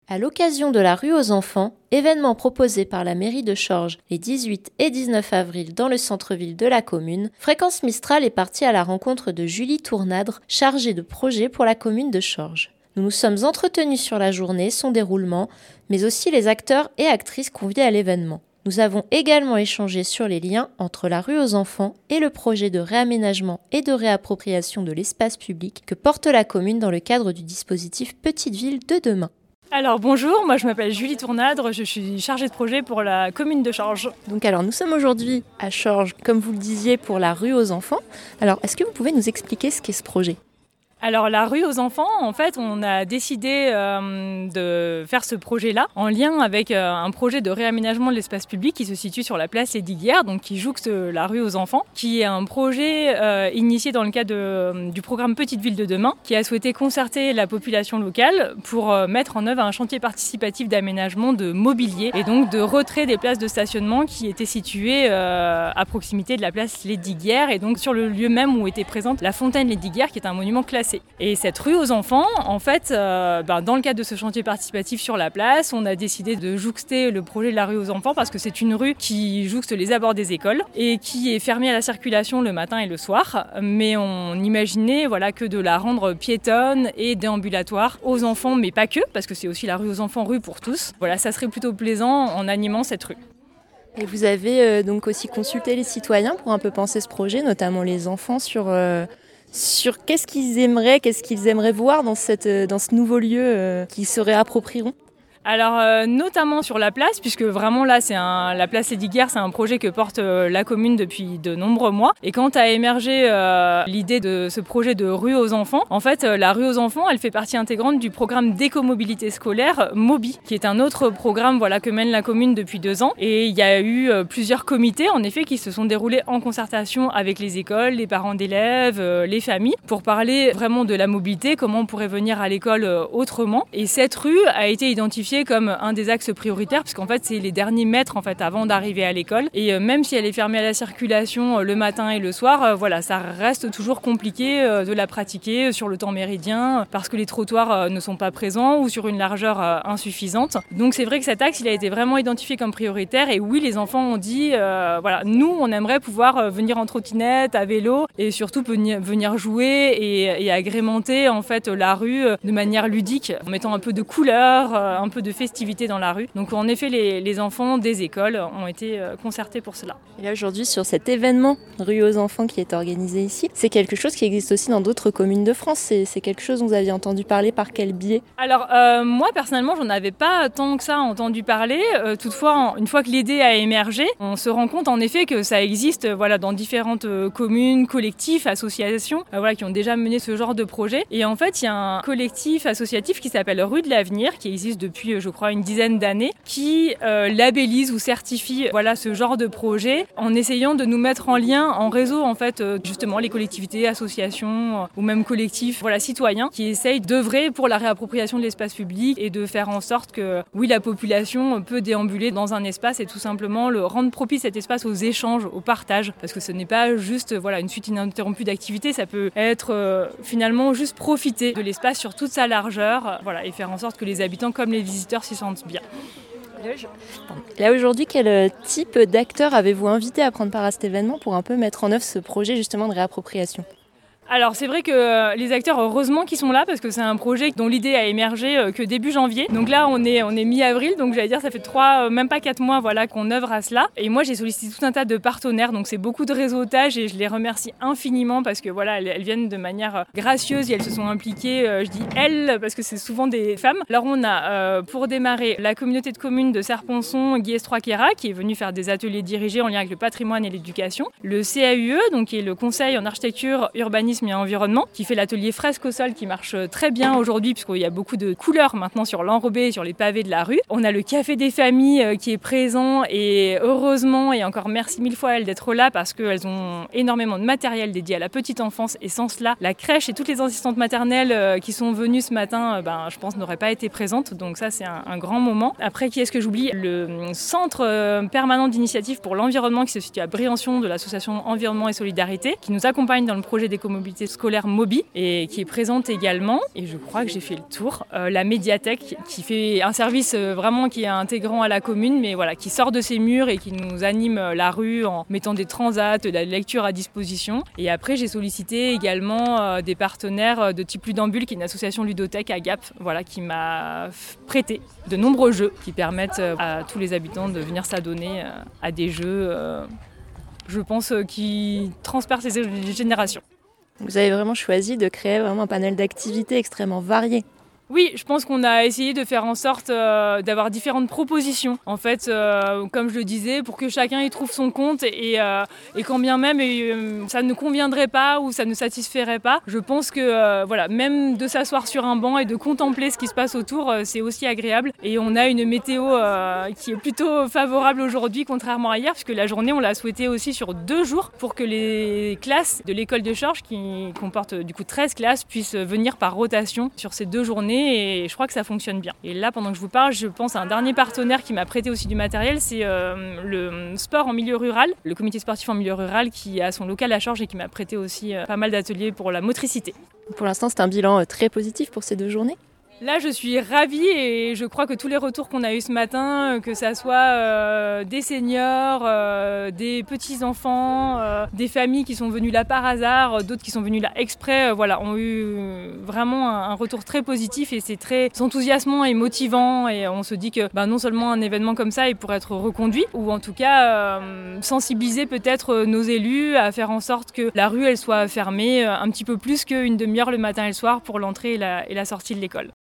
À l'occasion de la rue aux enfants, événement proposé par la mairie de Chorges les 18 et 19 avril dans le centre-ville de la commune, Fréquence Mistral est partie à la rencontre de Julie Tournadre, chargée de projet pour la commune de Chorges. Nous nous sommes entretenus sur la journée, son déroulement, mais aussi les acteurs et actrices conviés à l'événement. Nous avons également échangé sur les liens entre la rue aux enfants et le projet de réaménagement et de réappropriation de l'espace public que porte la commune dans le cadre du dispositif Petite Ville de demain. Alors bonjour, moi je m'appelle Julie Tournadre, je suis chargée de projet pour la commune de Chorges. Nous sommes aujourd'hui à Chorges, comme vous le disiez, pour la rue aux enfants. Alors est-ce que vous pouvez nous expliquer ce qu'est ce projet ? Alors la rue aux enfants, en fait, on a décidé de faire ce projet-là en lien avec un projet de réaménagement de l'espace public qui se situe sur la place Lesdiguières, donc qui jouxte la rue aux enfants, qui est un projet initié dans le cadre du programme Petite Ville de demain, qui a souhaité concerter la population locale pour mettre en œuvre un chantier participatif d'aménagement de mobilier et donc de retrait des places de stationnement qui étaient situées à proximité de la place Lesdiguières et donc sur le lieu même où était présente la fontaine Lesdiguières, qui est un monument classé. Et cette rue aux enfants, en fait, dans le cadre de ce chantier participatif sur la place, on a décidé de jouxter le projet de la rue aux enfants parce que c'est une rue qui jouxte les abords des écoles et qui est fermée à la circulation le matin et le soir. Mais on imaginait que de la rendre piétonne et déambulatoire aux enfants, mais pas que, parce que c'est aussi la rue aux enfants, rue pour tous. Voilà, ça serait plutôt plaisant en animant cette rue. Et vous avez donc aussi consulté les citoyens pour un peu penser ce projet, notamment les enfants, sur qu'est-ce qu'ils aimeraient voir dans ce nouveau lieu qu'ils se réapproprieront. Alors notamment sur la place, puisque vraiment là la place Lesdiguières, c'est un projet que porte la commune depuis de nombreux mois. Et quand a émergé l'idée de ce projet de rue aux enfants, en fait la rue aux enfants, elle fait partie intégrante du programme d'écomobilité scolaire MOBI, qui est un autre programme que mène la commune depuis 2 ans. Et il y a eu plusieurs comités en effet qui se sont déroulés en concertation avec les écoles, les parents d'élèves, les familles, pour parler vraiment de la mobilité, comment on pourrait venir à l'école autrement. Et cette rue a été identifiée comme un des axes prioritaires parce qu'en fait c'est les derniers mètres avant d'arriver à l'école et même si elle est fermée à la circulation le matin et le soir, ça reste toujours compliqué de la pratiquer sur le temps méridien parce que les trottoirs ne sont pas présents ou sur une largeur insuffisante. Donc c'est vrai que cet axe il a été vraiment identifié comme prioritaire et oui, les enfants ont dit nous on aimerait pouvoir venir en trottinette, à vélo et surtout venir jouer et agrémenter en fait la rue de manière ludique en mettant un peu de couleur, un peu de festivités dans la rue. Donc en effet, les enfants des écoles ont été concertés pour cela. Et là aujourd'hui, sur cet événement Rue aux enfants qui est organisé ici, c'est quelque chose qui existe aussi dans d'autres communes de France. C'est quelque chose dont vous aviez entendu parler, par quel biais ? Alors moi personnellement, j'en avais pas tant que ça entendu parler. Toutefois, une fois que l'idée a émergé, on se rend compte en effet que ça existe dans différentes communes, collectifs, associations qui ont déjà mené ce genre de projet. Et en fait, il y a un collectif associatif qui s'appelle Rue de l'Avenir, qui existe depuis je crois une dizaine d'années, qui labellise ou certifie ce genre de projet en essayant de nous mettre en lien, en réseau en fait, justement les collectivités, associations ou même collectifs citoyens qui essayent d'œuvrer pour la réappropriation de l'espace public et de faire en sorte que oui, la population peut déambuler dans un espace et tout simplement le rendre propice cet espace aux échanges, au partage, parce que ce n'est pas juste une suite ininterrompue d'activités, ça peut être finalement juste profiter de l'espace sur toute sa largeur et faire en sorte que les habitants comme les visiteurs s'y sentent bien. Là aujourd'hui, quel type d'acteurs avez-vous invité à prendre part à cet événement pour un peu mettre en œuvre ce projet justement de réappropriation ? Alors c'est vrai que les acteurs, heureusement qu'ils sont là parce que c'est un projet dont l'idée a émergé que début janvier. Donc là on est mi-avril, donc j'allais dire ça fait 3, même pas 4 mois qu'on œuvre à cela. Et moi j'ai sollicité tout un tas de partenaires, donc c'est beaucoup de réseautage et je les remercie infiniment parce que elles viennent de manière gracieuse et elles se sont impliquées, je dis elles parce que c'est souvent des femmes. Alors on a pour démarrer la communauté de communes de Serponçon, Guiers-Trois-Queyras qui est venue faire des ateliers dirigés en lien avec le patrimoine et l'éducation. Le CAUE, donc qui est le Conseil en architecture, urbanisme et environnement, qui fait l'atelier fresque au sol qui marche très bien aujourd'hui puisqu'il y a beaucoup de couleurs maintenant sur l'enrobé et sur les pavés de la rue. On a le Café des familles qui est présent et heureusement et encore merci 1000 fois à elles d'être là parce qu'elles ont énormément de matériel dédié à la petite enfance et sans cela, la crèche et toutes les assistantes maternelles qui sont venues ce matin, je pense n'auraient pas été présentes, donc ça c'est un grand moment. Après, qui est-ce que j'oublie ? Le centre permanent d'initiative pour l'environnement qui se situe à Briançon de l'association Environnement et Solidarité qui nous accompagne dans le projet d'écomobilité mobilité scolaire Mobi et qui est présente également. Et je crois que j'ai fait le tour. La médiathèque qui fait un service vraiment qui est intégrant à la commune, mais voilà, qui sort de ses murs et qui nous anime la rue en mettant des transats, de la lecture à disposition. Et après, j'ai sollicité également des partenaires de type Ludambule, qui est une association ludothèque à Gap, voilà, qui m'a prêté de nombreux jeux qui permettent à tous les habitants de venir s'adonner à des jeux, je pense, qui transpercent les générations. Vous avez vraiment choisi de créer vraiment un panel d'activités extrêmement variées. Oui, je pense qu'on a essayé de faire en sorte d'avoir différentes propositions. En fait, comme je le disais, pour que chacun y trouve son compte et quand bien même ça ne conviendrait pas ou ça ne satisferait pas, je pense que voilà, même de s'asseoir sur un banc et de contempler ce qui se passe autour, c'est aussi agréable. Et on a une météo qui est plutôt favorable aujourd'hui, contrairement à hier, puisque la journée, on l'a souhaité aussi sur 2 jours pour que les classes de l'école de Chorges, qui comporte du coup 13 classes, puissent venir par rotation sur ces 2 journées. Et je crois que ça fonctionne bien. Et là, pendant que je vous parle, je pense à un dernier partenaire qui m'a prêté aussi du matériel, c'est le sport en milieu rural, le comité sportif en milieu rural qui a son local à Chorges et qui m'a prêté aussi pas mal d'ateliers pour la motricité. Pour l'instant, c'est un bilan très positif pour ces 2 journées. Là, je suis ravie et je crois que tous les retours qu'on a eus ce matin, que ça soit des seniors, des petits-enfants, des familles qui sont venues là par hasard, d'autres qui sont venues là exprès, voilà, ont eu vraiment un retour très positif et c'est très enthousiasmant et motivant. Et on se dit que non seulement un événement comme ça, il pourrait être reconduit, ou en tout cas sensibiliser peut-être nos élus à faire en sorte que la rue elle soit fermée un petit peu plus qu'une demi-heure le matin et le soir pour l'entrée et la sortie de l'école.